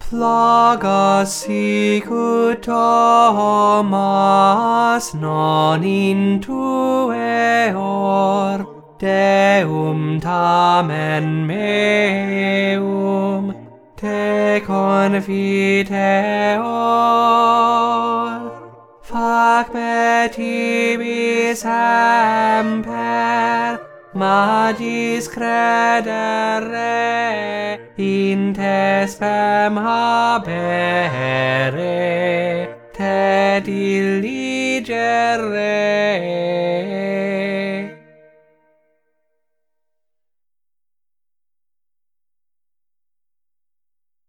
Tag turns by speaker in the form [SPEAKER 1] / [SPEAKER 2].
[SPEAKER 1] Flagas sicut Thomas non intueor, Deum tamen meum te confiteor. Fac me tibi semper magis credere, in te spem habere, te diligere.